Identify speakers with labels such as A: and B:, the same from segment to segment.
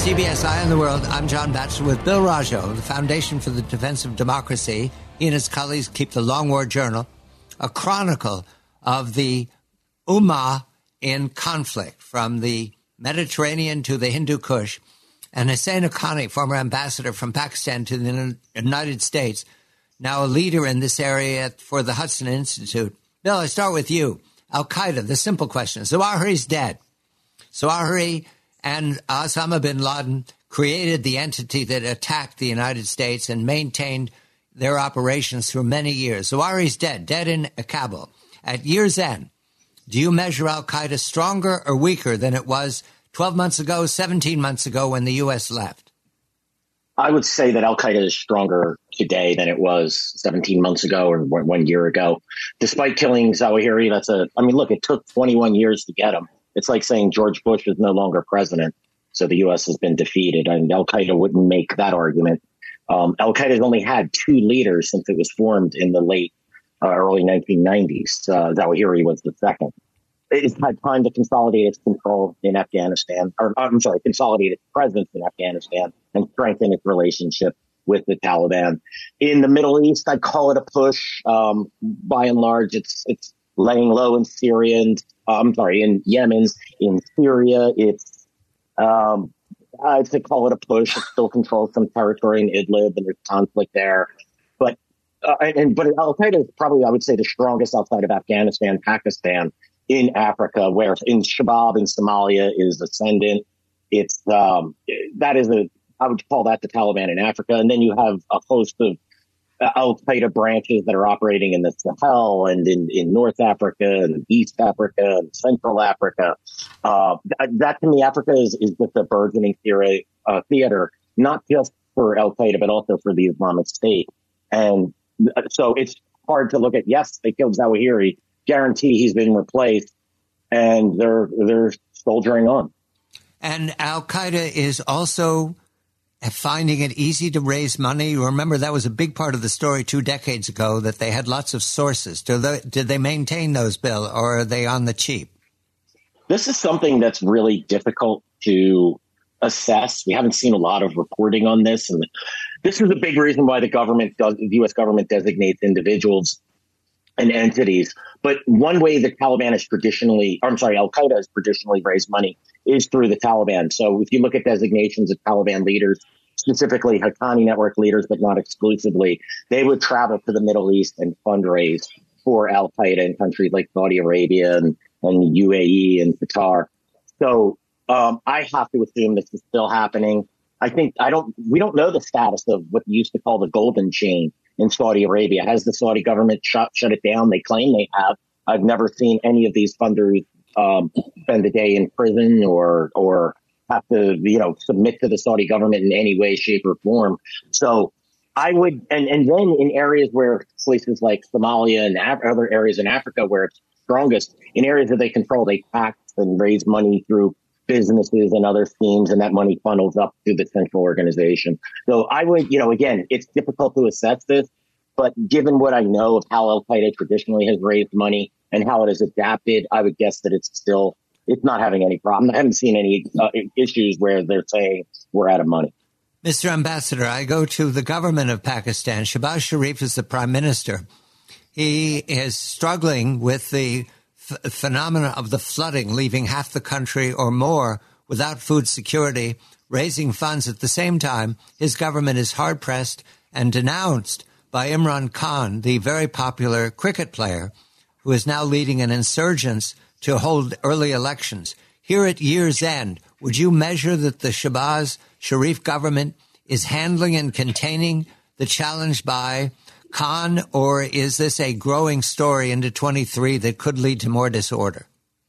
A: CBS Eye on the World. I'm John Batchelor with Bill Rajo, the Foundation for the Defense of Democracy. He and his colleagues keep the Long War Journal, a chronicle of the Ummah in conflict, from the Mediterranean to the Hindu Kush. And Hussein Haqqani, former ambassador from Pakistan to the United States, now a leader in this area for the Hudson Institute. Bill, I start with you. Al-Qaeda, the simple question. Zawahiri's dead. Zawahiri and Osama bin Laden created the entity that attacked the United States and maintained their operations through many years. Zawahiri's dead in Kabul. At year's end, do you measure al-Qaeda stronger or weaker than it was 12 months ago, 17 months ago when the U.S. left?
B: I would say that al-Qaeda is stronger today than it was 17 months ago or 1 year ago. Despite killing Zawahiri, look, it took 21 years to get him. It's like saying George Bush is no longer president, so the U.S. has been defeated. And al-Qaeda wouldn't make that argument. Al-Qaeda has only had two leaders since it was formed in the late, early 1990s. Zawahiri was the second. It's had time to consolidate its control in Afghanistan, consolidate its presence in Afghanistan and strengthen its relationship with the Taliban. In the Middle East, I'd call it a push. By and large, it's laying low in Syria in Yemen, in Syria. I'd say call it a push. It still controls some territory in Idlib and there's conflict there. But al-Qaeda is probably, I would say, the strongest outside of Afghanistan, Pakistan, in Africa, where in Shabab in Somalia is ascendant. I would call that the Taliban in Africa. And then you have a host of al-Qaeda branches that are operating in the Sahel and in North Africa and East Africa and Central Africa. That to me, Africa is just a burgeoning theater, not just for al-Qaeda, but also for the Islamic State. And so it's hard to look at, yes, they killed Zawahiri, guarantee he's been replaced, and they're soldiering on.
A: And al-Qaeda is also finding it easy to raise money. You remember that was a big part of the story 2 decades ago, that they had lots of sources. Did they maintain those, Bill, or are they on the cheap?
B: This is something that's really difficult to assess. We haven't seen a lot of reporting on this. And this is a big reason why the U.S. government designates individuals and entities. But one way that al-Qaeda has traditionally raised money is through the Taliban. So if you look at designations of Taliban leaders, specifically Haqqani network leaders, but not exclusively, they would travel to the Middle East and fundraise for al-Qaeda in countries like Saudi Arabia and UAE and Qatar. So I have to assume this is still happening. We don't know the status of what they used to call the golden chain in Saudi Arabia. Has the Saudi government shut it down? They claim they have. I've never seen any of these funders spend a day in prison or have to, submit to the Saudi government in any way, shape, or form. So I would, and then in areas where places like Somalia and other areas in Africa where it's strongest, in areas that they control, they tax and raise money through businesses and other schemes, and that money funnels up to the central organization. So I would, again, it's difficult to assess this, but given what I know of how al-Qaeda traditionally has raised money and how it has adapted, I would guess that it's not having any problem. I haven't seen any issues where they're saying we're out of money.
A: Mr. Ambassador, I go to the government of Pakistan. Shehbaz Sharif is the prime minister. He is struggling with the phenomena of the flooding, leaving half the country or more without food security, raising funds. At the same time, his government is hard-pressed and denounced by Imran Khan, the very popular cricket player, who is now leading an insurgence to hold early elections. Here at year's end, would you measure that the Shehbaz Sharif government is handling and containing the challenge by Khan, or is this a growing story into 23 that could lead to more disorder?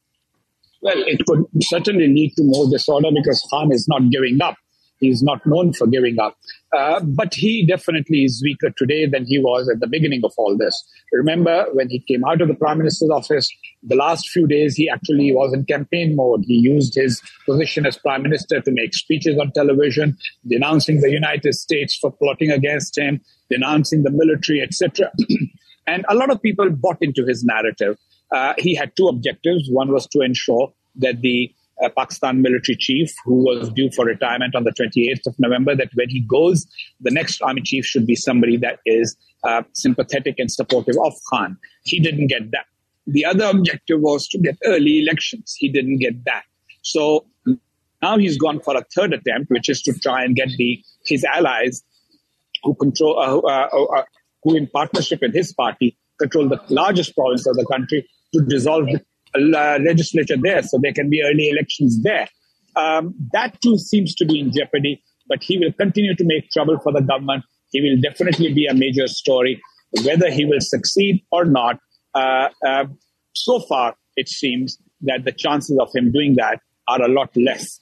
C: Well, it could certainly lead to more disorder because Khan is not giving up. He's not known for giving up. But he definitely is weaker today than he was at the beginning of all this. Remember, when he came out of the Prime Minister's office, the last few days he actually was in campaign mode. He used his position as Prime Minister to make speeches on television, denouncing the United States for plotting against him, denouncing the military, etc. And a lot of people bought into his narrative. He had two objectives. One was to ensure that the Pakistan military chief who was due for retirement on the 28th of November, that when he goes, the next army chief should be somebody that is sympathetic and supportive of Khan. He didn't get that. The other objective was to get early elections. He didn't get that. So now he's gone for a third attempt, which is to try and get his allies who control, who in partnership with his party control the largest province of the country, to dissolve the legislature there so there can be early elections there. That too seems to be in jeopardy, but he will continue to make trouble for the government. He will definitely be a major story. Whether he will succeed or not, so far it seems that the chances of him doing that are a lot less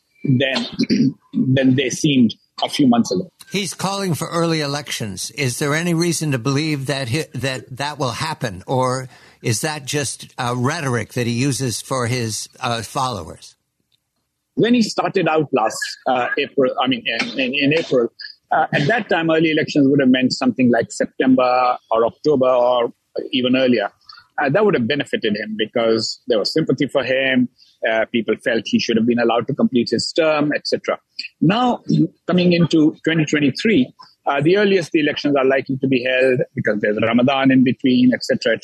C: than they seemed a few months ago.
A: He's calling for early elections. Is there any reason to believe that that will happen, or is that just rhetoric that he uses for his followers?
C: When he started out last April, in April, at that time, early elections would have meant something like September or October or even earlier. That would have benefited him because there was sympathy for him. People felt he should have been allowed to complete his term, etc. Now, coming into 2023, the earliest the elections are likely to be held, because there's Ramadan in between, etc.,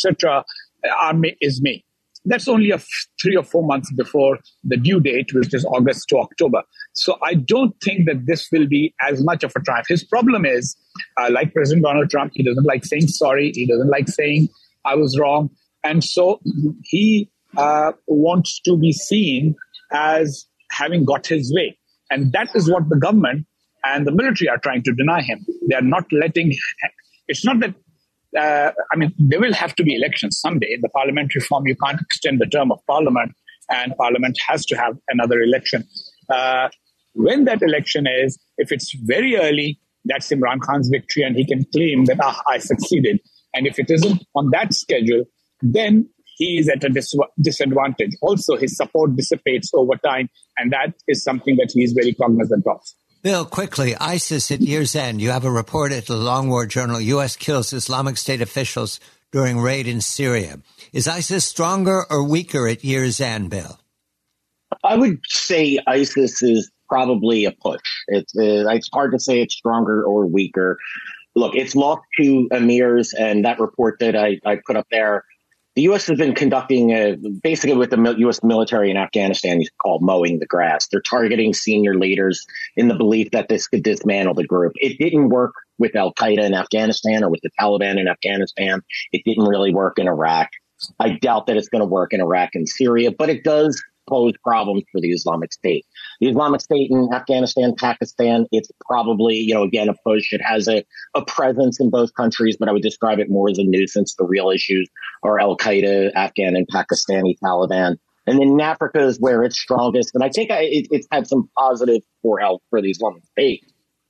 C: is May. That's only 3 or 4 months before the due date, which is August to October. So I don't think that this will be as much of a triumph. His problem is, like President Donald Trump, he doesn't like saying sorry. He doesn't like saying, I was wrong. And so he wants to be seen as having got his way. And that is what the government and the military are trying to deny him. They are not letting... It's not that... there will have to be elections someday. In the parliamentary form, you can't extend the term of parliament, and parliament has to have another election. When that election is, if it's very early, that's Imran Khan's victory, and he can claim that, I succeeded. And if it isn't on that schedule, then he is at a disadvantage. Also, his support dissipates over time, and that is something that he is very cognizant of.
A: Bill, quickly, ISIS at year's end. You have a report at the Long War Journal. U.S. kills Islamic State officials during raid in Syria. Is ISIS stronger or weaker at year's end, Bill?
B: I would say ISIS is probably a push. It's hard to say it's stronger or weaker. Look, it's lost 2 emirs, and that report that I put up there, the U.S. has been conducting, basically with the U.S. military in Afghanistan, it's called mowing the grass. They're targeting senior leaders in the belief that this could dismantle the group. It didn't work with al-Qaeda in Afghanistan or with the Taliban in Afghanistan. It didn't really work in Iraq. I doubt that it's going to work in Iraq and Syria, but it does pose problems for the Islamic State. The Islamic State in Afghanistan, Pakistan, it's probably, again, a push. It has a presence in both countries, but I would describe it more as a nuisance. The real issues are al-Qaeda, Afghan and Pakistani Taliban. And then Africa is where it's strongest. And I think it's had some positive for the Islamic State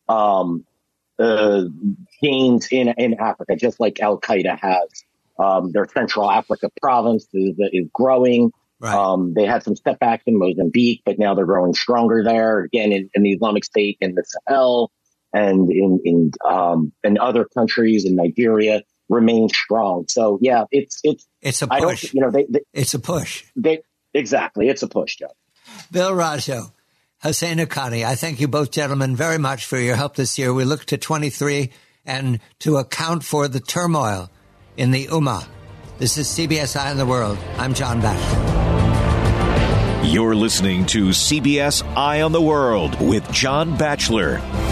B: gains in Africa, just like al-Qaeda has. Their Central Africa province is growing. Right. They had some setbacks in Mozambique, but now they're growing stronger there. Again, in the Islamic State, in the Sahel, and in other countries, in Nigeria, remain strong. So yeah, it's
A: a push.
B: I don't,
A: it's a push.
B: Exactly, it's a push, Joe.
A: Bill Rajo, Hussein Haqqani, I thank you both gentlemen very much for your help this year. We look to 23 and to account for the turmoil in the Ummah. This is CBS Eye on the World. I'm John Batchelor.
D: You're listening to CBS Eye on the World with John Batchelor.